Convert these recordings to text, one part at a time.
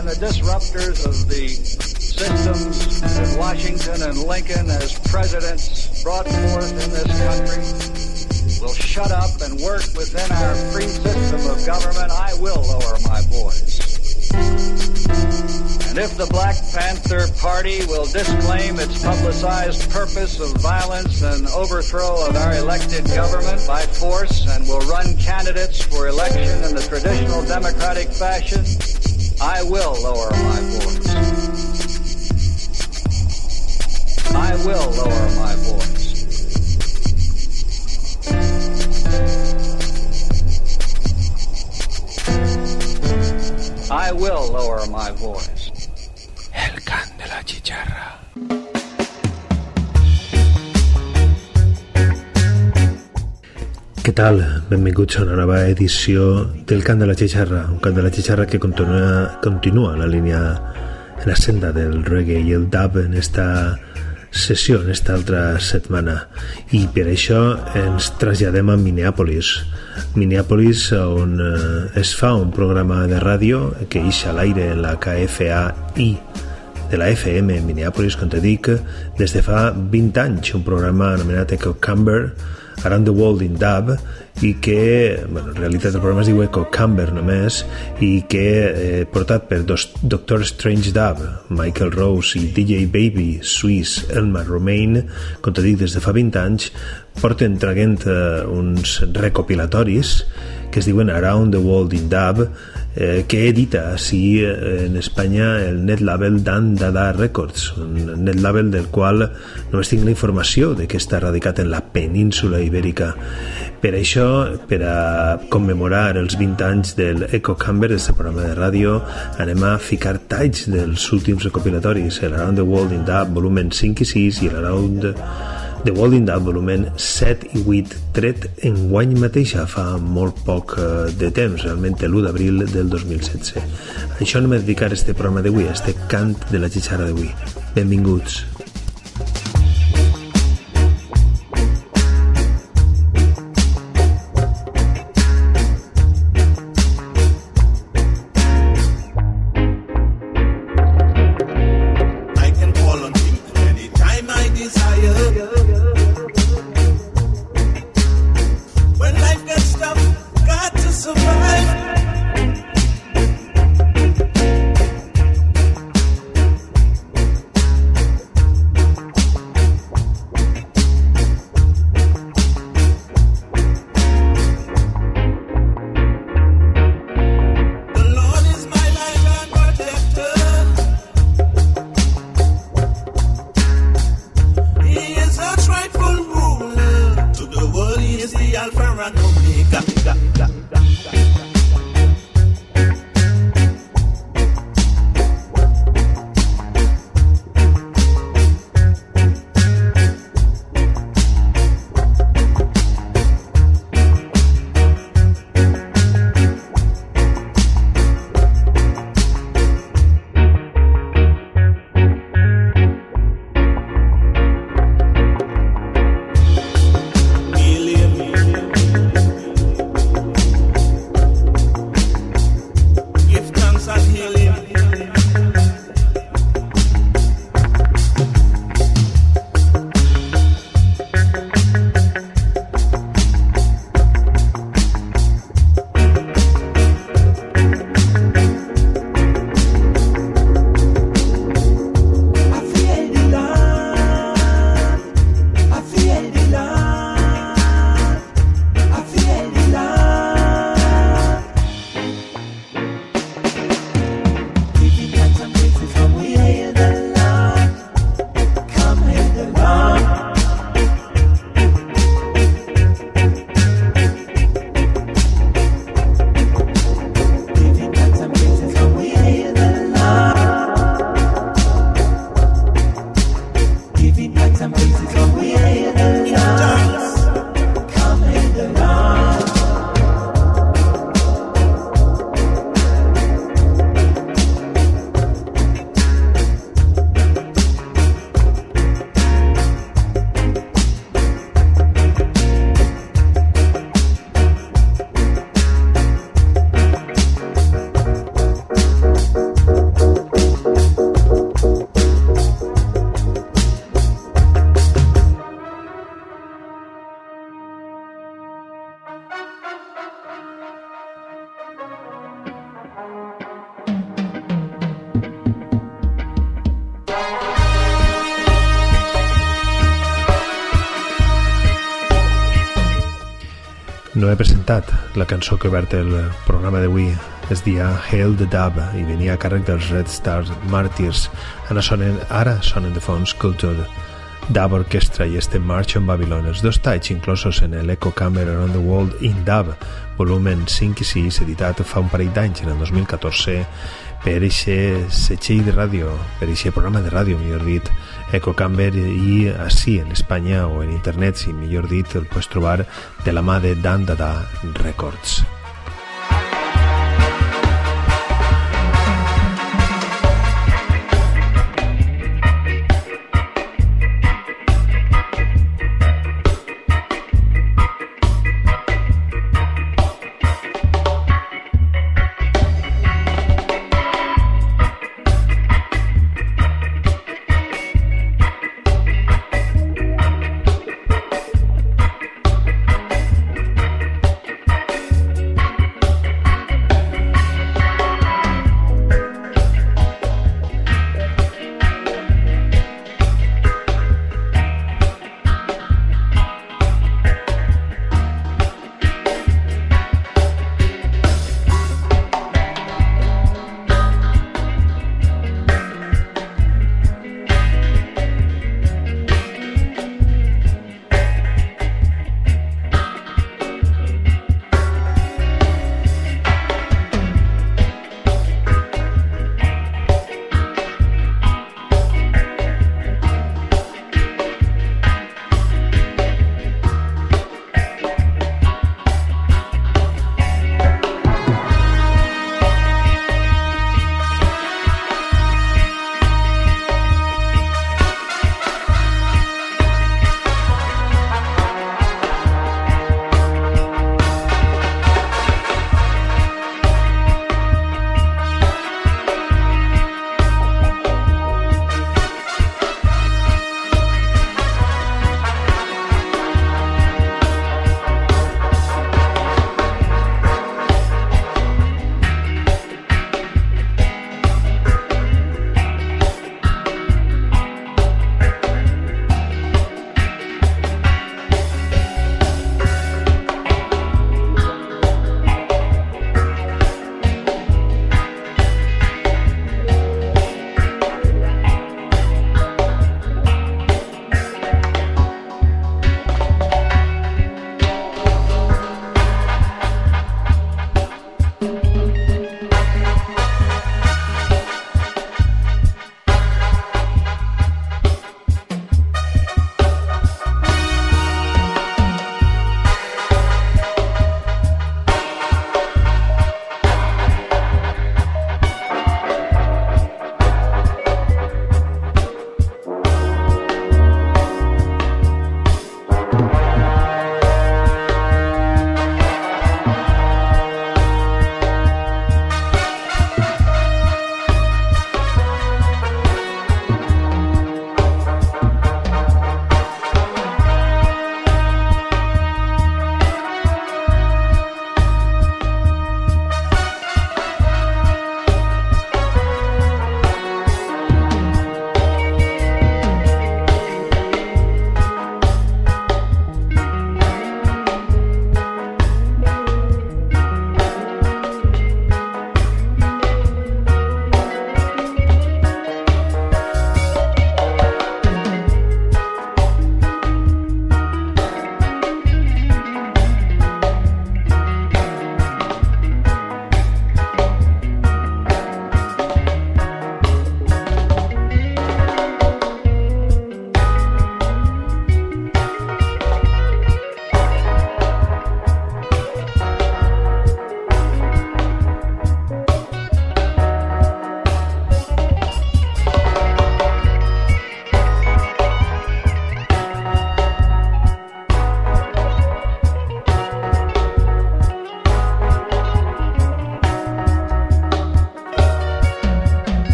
and the disruptors of the systems that Washington and Lincoln as presidents brought forth in this country will shut up and work within our free system of government, I will lower my voice. And if the Black Panther Party will disclaim its publicized purpose of violence and overthrow of our elected government by force and will run candidates for election in the traditional democratic fashion, I will lower my voice. I will lower my voice. I will lower my voice. El can de la chicharra. Què tal? Benvinguts a una nova edició del Cant de la Xixarra, un Cant de la Xixarra que continua la línia, en la senda del reggae i el dub en esta sessió, en esta altra setmana. I per això ens traslladem a Minneapolis, on es fa un programa de ràdio que ix a l'aire en la KFAI de la FM en Minneapolis, com te dic, des de fa 20 anys, un programa anomenat Echo Camber, Around the World in Dub, i que, en realitat el programa es diu Echo Camber només, i que portat per Dr. Strange Dub, Michael Rose i DJ Baby Swiss, Elmer Romaine, com te dic, des de fa 20 anys, porten traguent uns recopilatoris que es diuen Around the World in Dub, que edita així en Espanya el net label Dan Dada Records, un net label del qual només tinc la informació de que està radicat en la península ibèrica. Per això, per a commemorar els 20 anys del Echo Camber, este programa de ràdio, anem a ficar talls dels últims recopilatoris, el Around the World in Dub volumen 5 i 6 i l'Around The World in Dub volumen 7 i 8, tret enguany mateixa, fa molt poc de temps, realment l'1 d'abril del 2016. A això anem a dedicar este programa d'avui, a este cant de la xixarra d'avui. Benvinguts. No he presentat la cançó que ha obert el programa d'avui. Es dia Hail the Dub i venia a càrrec dels Red Star Martyrs. Ara sonen de fons Culture Dub Orchestra i este March on Babylon, els dos talls inclosos en l'Echo Chamber Around the World in Dub, volumen 5 i 6, editat fa un parell d'anys, en el 2014, per aquest setxell de ràdio, per aquest programa de ràdio, millor dit, Echo Chamber, i així en Espanya o en internet, si millor dit, el pots trobar de la mà de Dan Dada Records.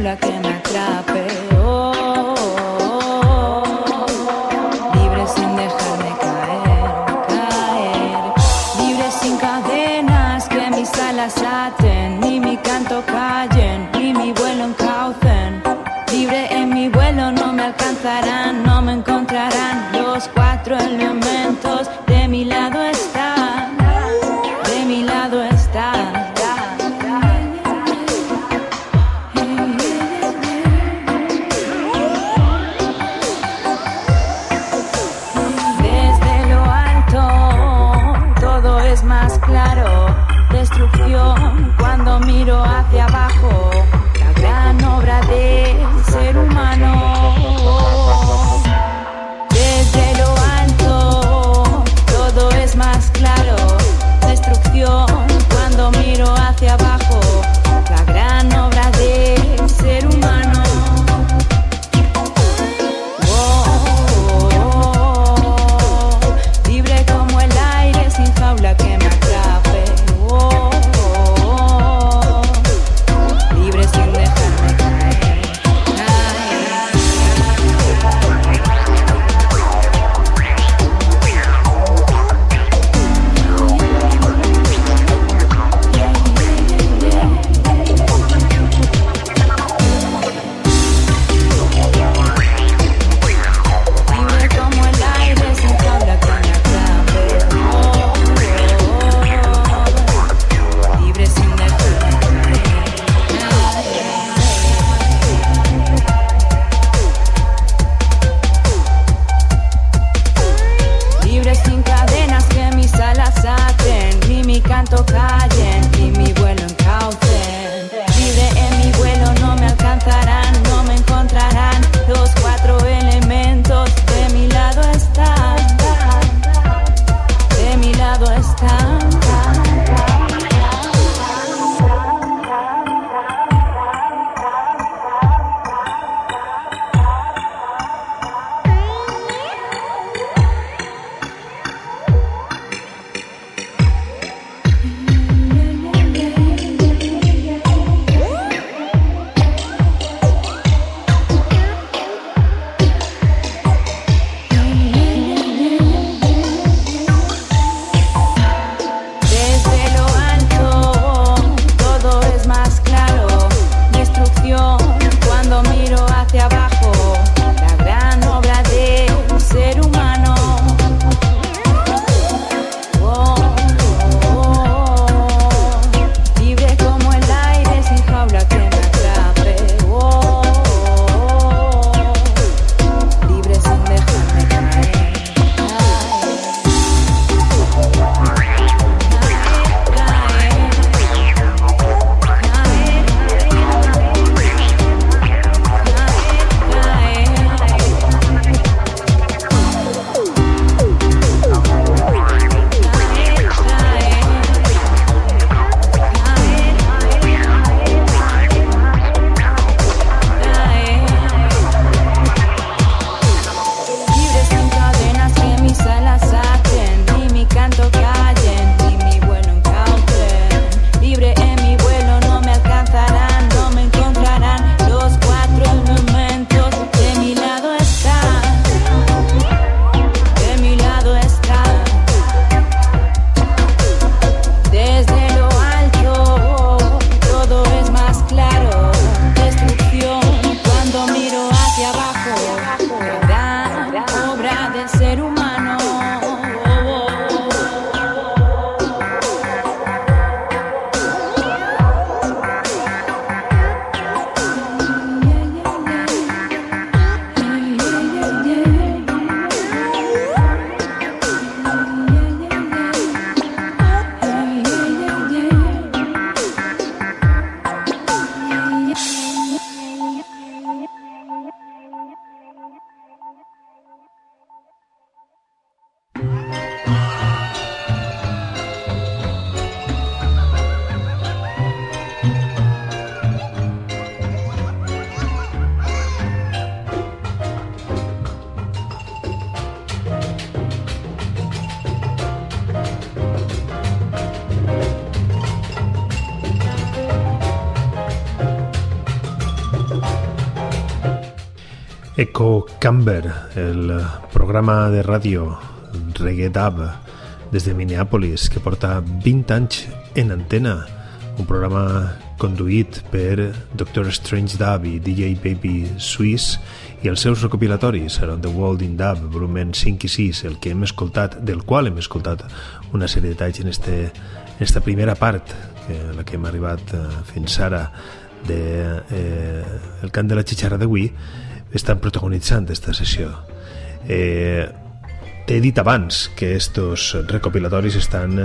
jaula que me atrape. Oh, oh, oh. Libre sin dejarme caer. Libre sin cadenas que mis alas aten, ni mi canto callen, ni mi vuelo encaucen. Libre en mi vuelo, no me alcanzarán, no me encontrarán. Los cuatro elementos de mi lado están, de mi lado están. Desde lo alto todo es más claro. Destrucción cuando miro hacia abajo. La gran obra del ser humano. Desde lo alto todo es más claro. Destrucción cuando miro hacia abajo. La gran obra del ser humano. Oh, libre como el aire sin jaula que me atrape. Echo Camber, el programa de ràdio Reggae Dub des de Minneapolis que porta 20 anys en antena, un programa conduït per Dr. Strange Dub i DJ Baby Swiss i els seus recopilatoris Around the World in Dub, volumen 5 i 6, el que hem escoltat, del qual hem escoltat una sèrie de talls en esta primera part, la que hem arribat fins ara de el cant de la xitxarra d'avui, estan protagonitzant aquesta sessió. T'he dit abans que estos recopilatoris estan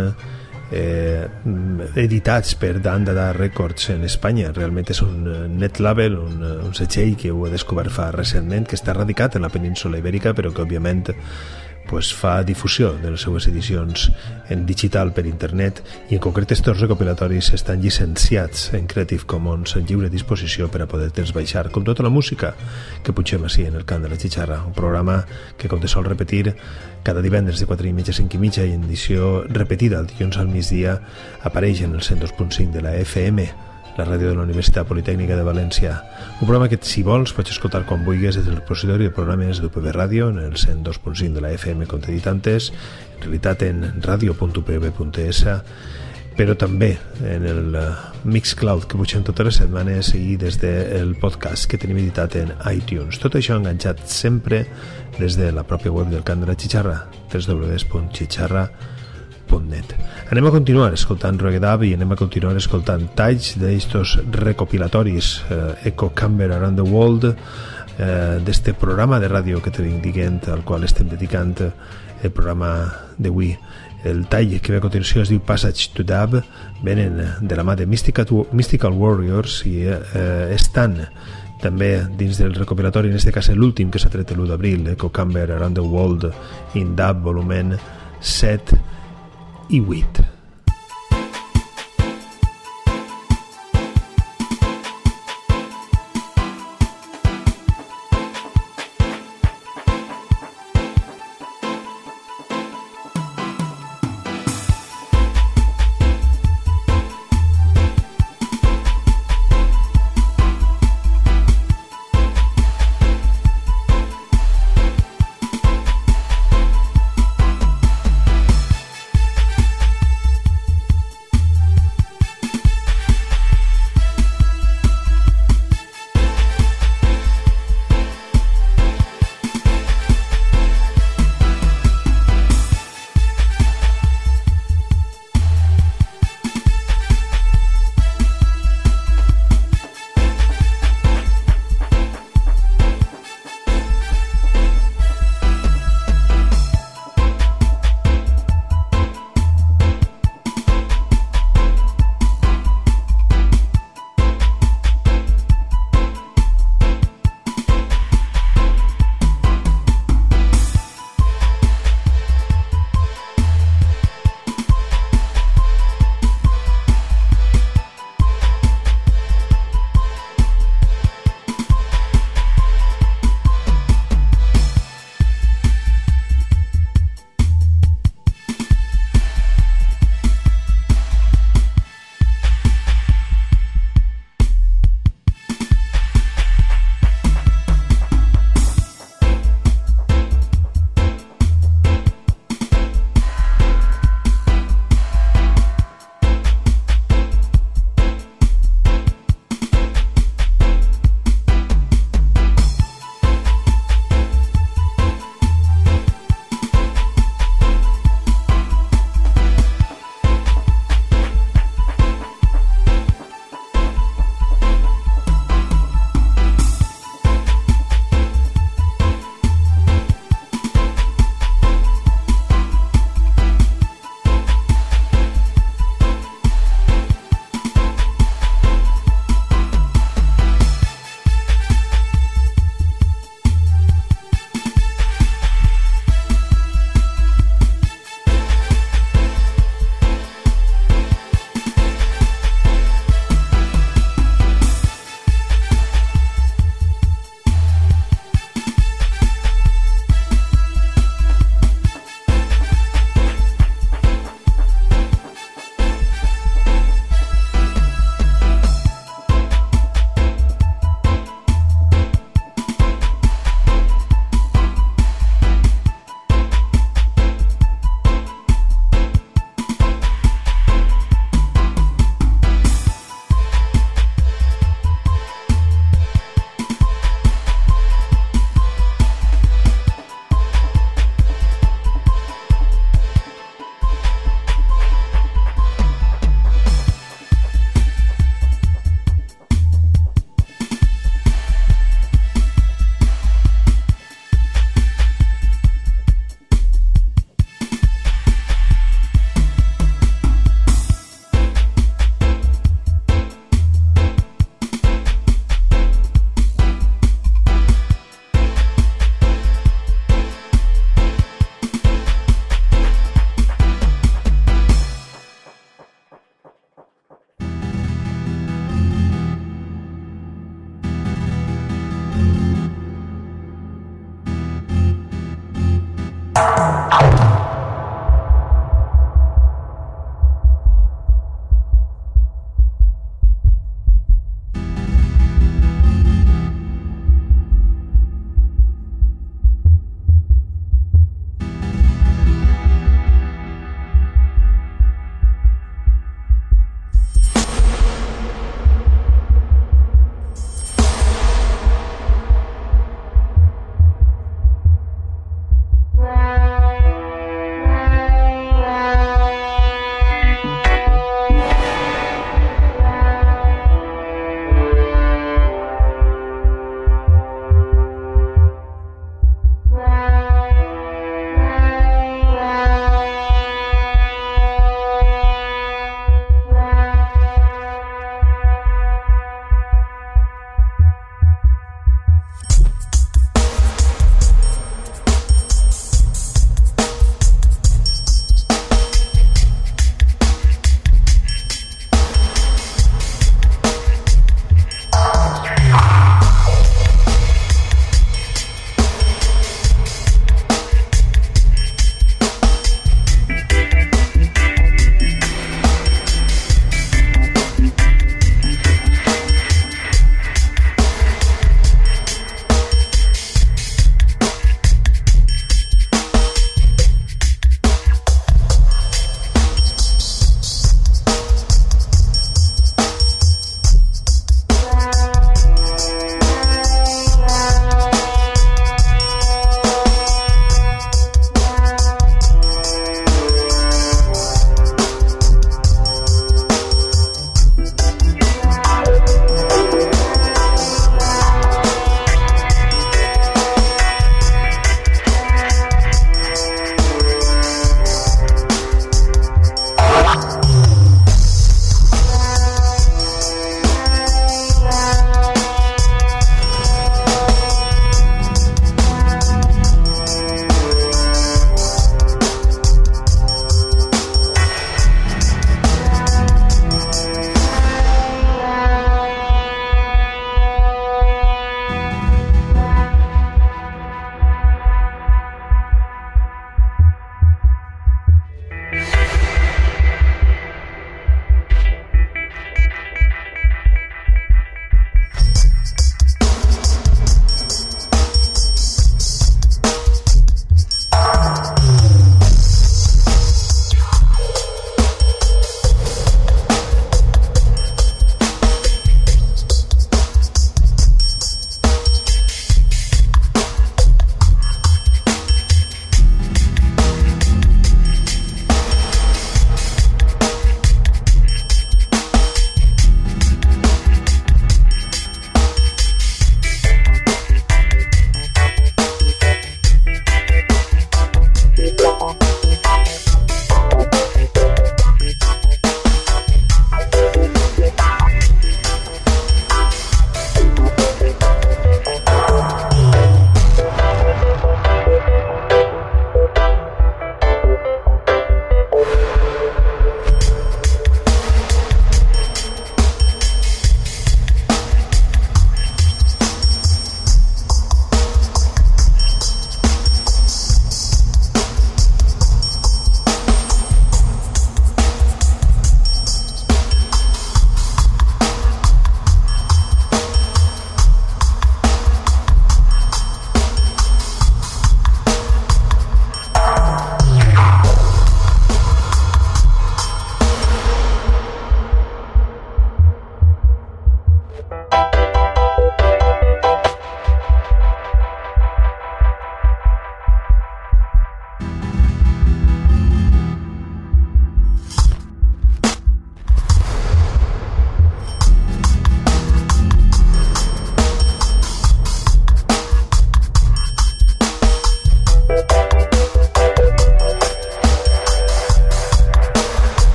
editats per Dan Dada Records en Espanya. Realment és un net label, un segell que ho he descobert fa recentment, que està radicat en la península Ibèrica, però que òbviament fa difusió de les seues edicions en digital per internet, i en concret estos recopilatoris estan llicenciats en Creative Commons en lliure disposició per a poder-te'ls baixar, com tota la música que punxem així en el cant de la xitxarra, un programa que, com te sol repetir, cada divendres de 4:30 a 5:30 i en edició repetida el dilluns al migdia apareix en el 102.5 de la FM, la ràdio de la Universitat Politècnica de València. Un programa que, si vols, pots escoltar quan vulguis des del repositori de programes d'UPB Ràdio en el 102.5 de la FM, com t'he dit antes, en realitat en radio.upb.es, però també en el Mixcloud que pugem totes les setmanes i des del podcast que tenim editat en iTunes. Tot això enganxat sempre des de la pròpia web del Cant de la Xitxarra, www.xitxarra.net. Anem a continuar escoltant Reggae Dub i anem a continuar escoltant talls d'estos recopilatoris Echo Camber Around the World, d'este programa de ràdio que t'he dient, al qual estem dedicant el programa d'avui. El tall que ve a continuació es diu Passage to Dub, venen de la mà de Mystical Warriors i estan també dins del recopilatori, en aquest cas l'últim que s'ha tret l'1 d'abril, Echo Camber Around the World in Dub, volumen 7 i 8.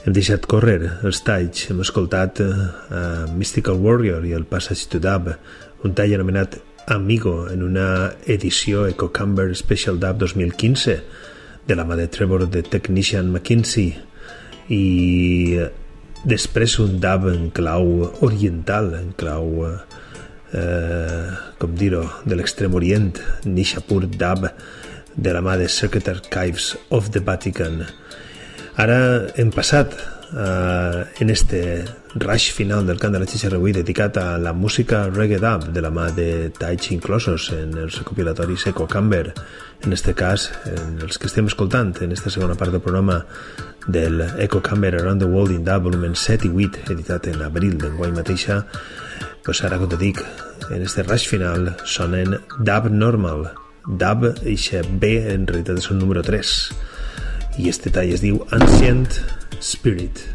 Hem deixat córrer els talls, hem escoltat Mystical Warrior i el Passage to Dub, un tall anomenat Amigo en una edició Echo Camber Special Dub 2015 de la mà de Trevor the Technician McKinsey, i després un dub en clau oriental, en clau com dir-ho, de l'extrem orient, Nishapur Dub de la mà de Circuit Archives of the Vatican. Ara hem passat en este rush final del cant de la xixarra avui dedicat a la música reggae dub de la mà de talls inclosos en els recopilatoris Echo Camber, en este cas en els que estem escoltant en esta segona part del programa del Echo Camber Around the World in Dub volumen 7 i 8, editat en abril d'enguany mateixa. Pues ara, com te dic, en este rush final sonen Dub Normal, Dub eixe B en realitat és un número 3, i este tall es diu Ancient Spirit.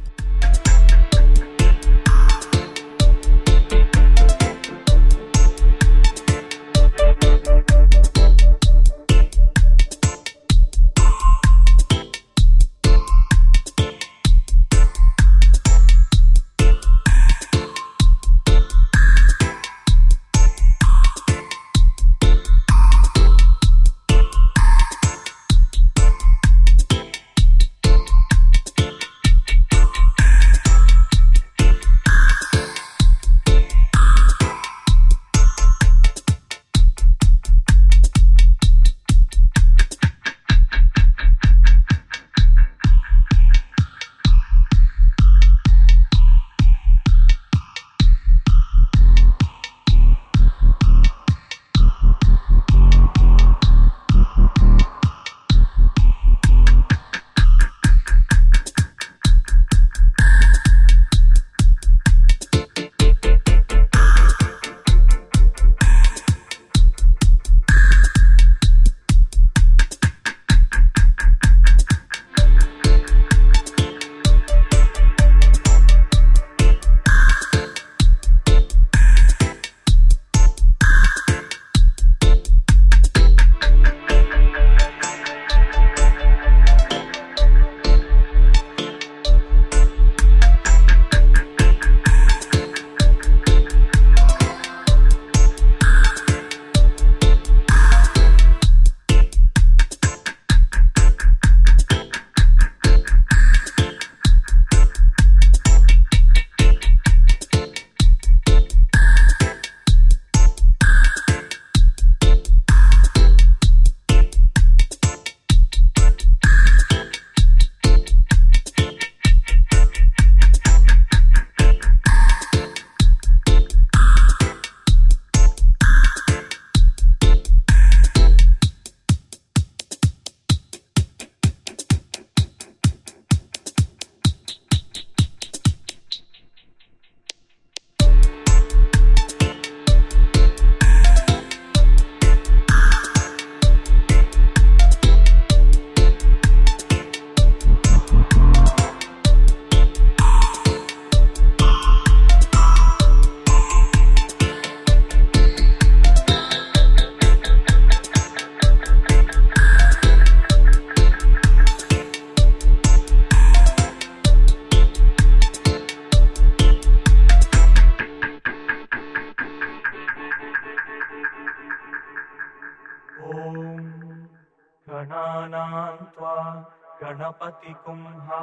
गणपतिकुं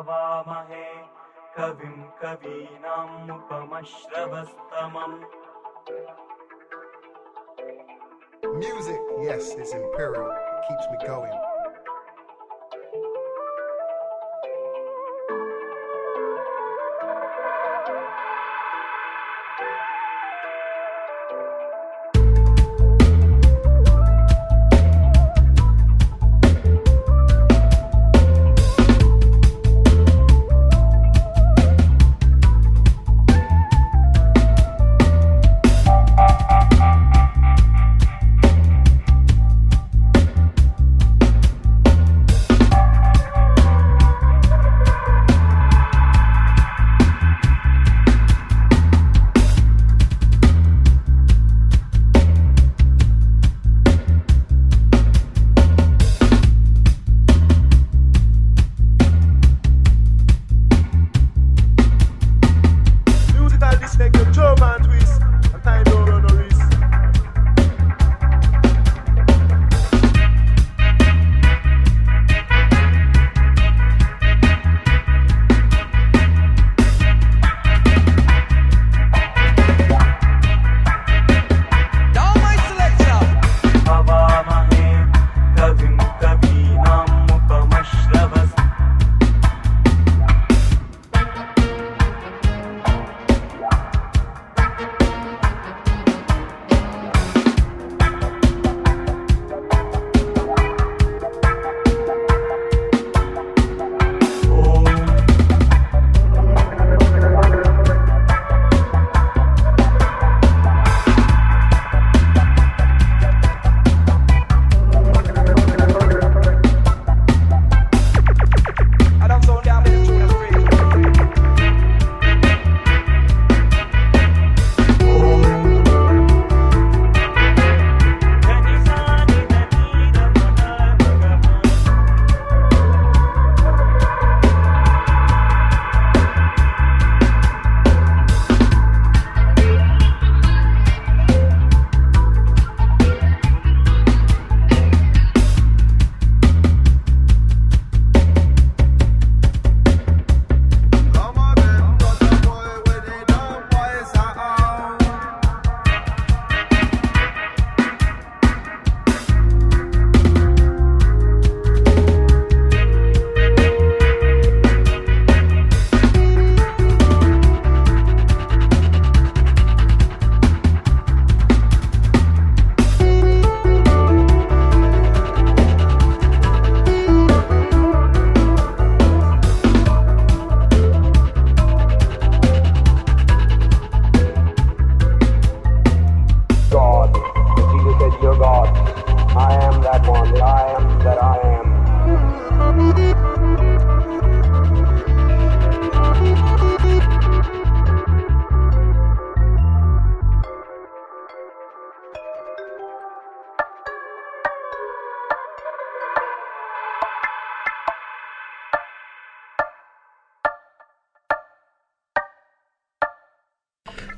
हवामहे कविं कवीनामुपमश्रवस्तमम्. Music, yes, is imperial. It keeps me going.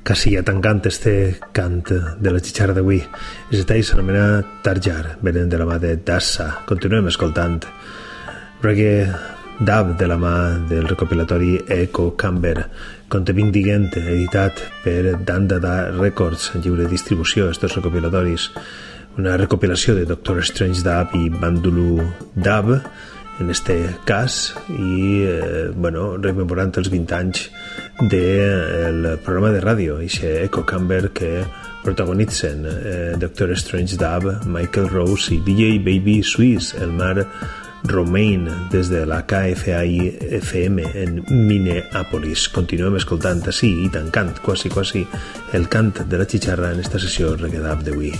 quasi ja tancant este cant de la xitxarra d'avui. El tall s'anomena Tarjar, venen de la mà de Dassa. Continuem escoltant reggae dub de la mà del recopilatori Echo Camber, Contevin Digent, editat per Dandada Records, en lliure distribució, estos recopilatoris. Una recopilació de Doctor Strange Dub i Bandulu Dub, en este cas, i rememorant els 20 anys del programa de ràdio, ixe Echo Camber que protagonitzen Doctor Strange Dub, Michael Rose i DJ Baby Swiss, el Mar Romain, des de la KFI-FM en Minneapolis. Continuem escoltant així i tancant quasi el cant de la xitxarra en esta sessió reggae dub d'avui.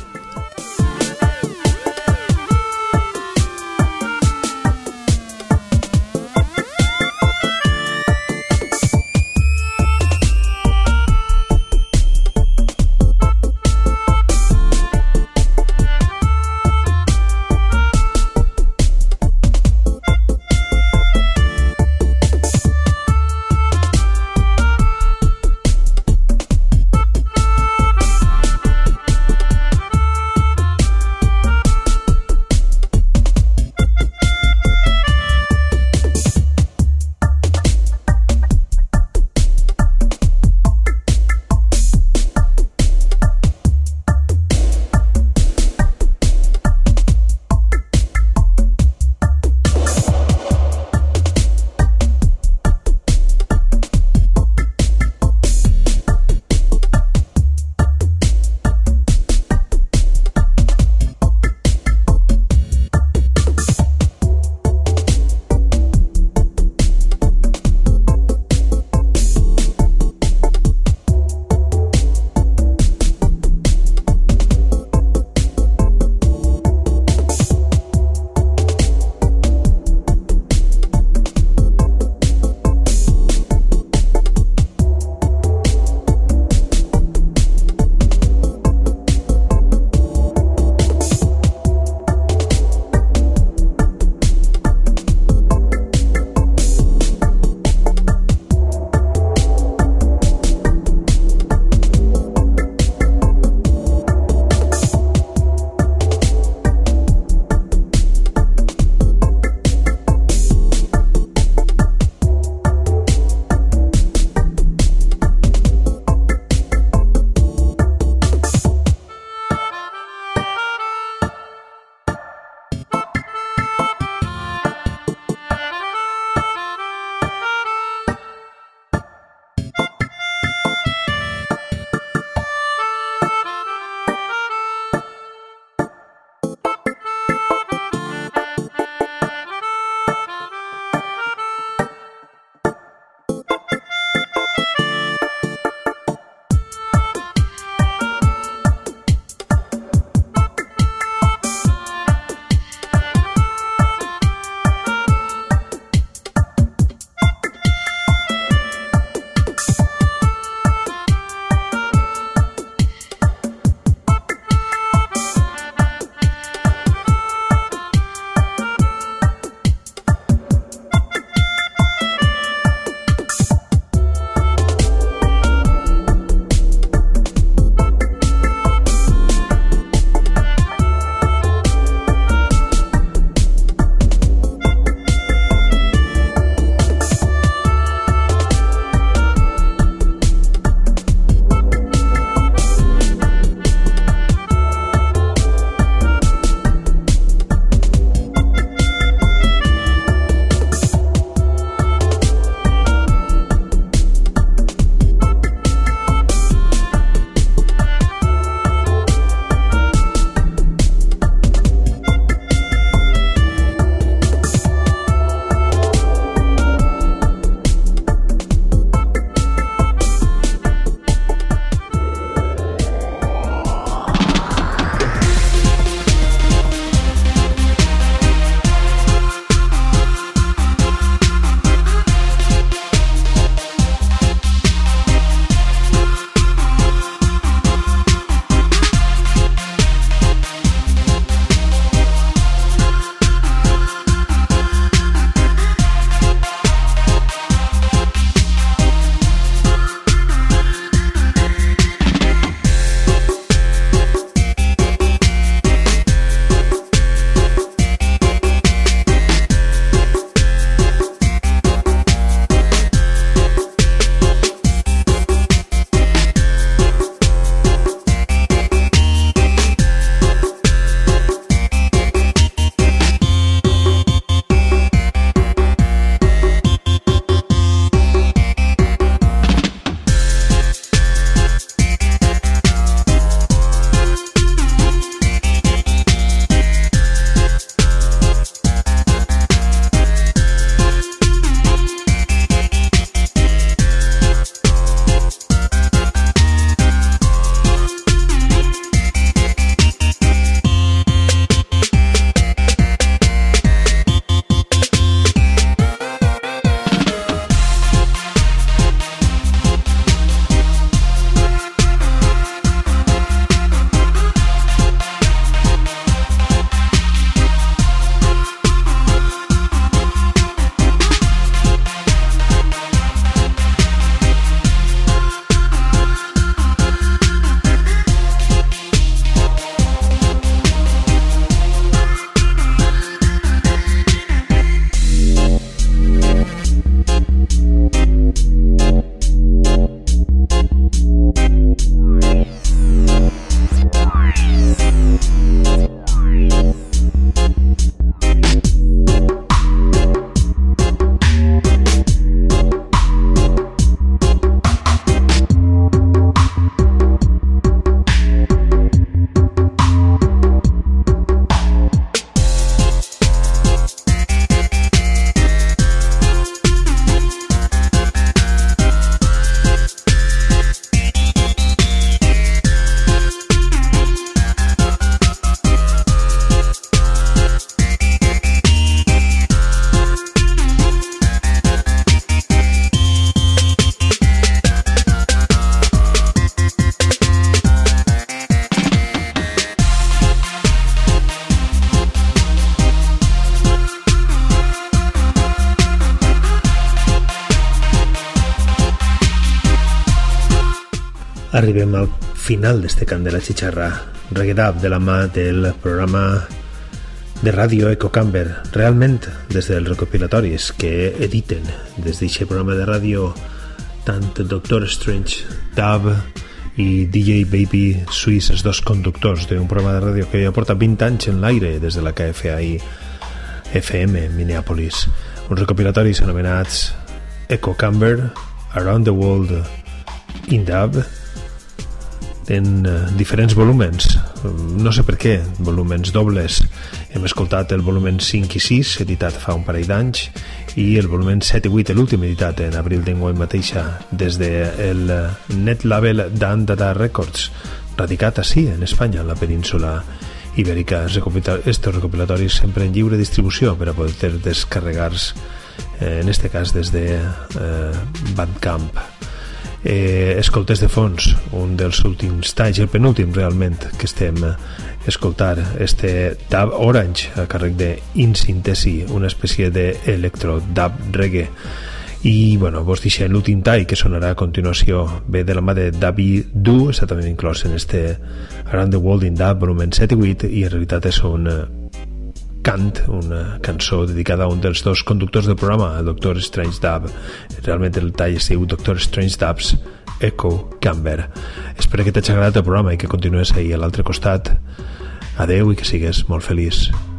Arribem al final d'este cant de la xixarra, Reggae Dub, de la mà del programa de ràdio Echo Camber, realment des dels recopilatoris que editen des d'aquest programa de ràdio tant Doctor Strange Dub i DJ Baby Swiss, els dos conductors d'un programa de ràdio que ja porta 20 anys en l'aire des de la KFI FM Minneapolis, uns recopilatoris anomenats Echo Camber Around the World in Dub, en diferents volúmens, no sé per què, volúmens dobles. Hem escoltat el volumen 5 i 6, editat fa un parell d'anys, i el volumen 7 i 8, l'últim editat en abril d'enguany mateixa, des del net label Dan Dada Records, radicat així, en Espanya, en la península ibèrica. Estos recopilatoris sempre en lliure distribució per a poder descarregar-se, en este cas des de Bandcamp. Escoltes de fons, un dels últims talls, el penúltim realment que estem escoltar, este Dub Orange a càrrec de Insintesi, una espècie d'electro dub reggae. I bueno, vos deixem l'últim tall que sonarà a continuació, ve de la mà de Dabi Du, està també inclòs en este Around the World in Dub volumen 7 i 8, i en realitat és un cant, una cançó dedicada a un dels dos conductors del programa, el Doctor Strange Dub. Realment el tall es diu Doctor Strange Dub's Echo Camber. Espero que t'hagi agradat el programa i que continues ahí a l'altre costat. Adeu i que sigues molt feliç.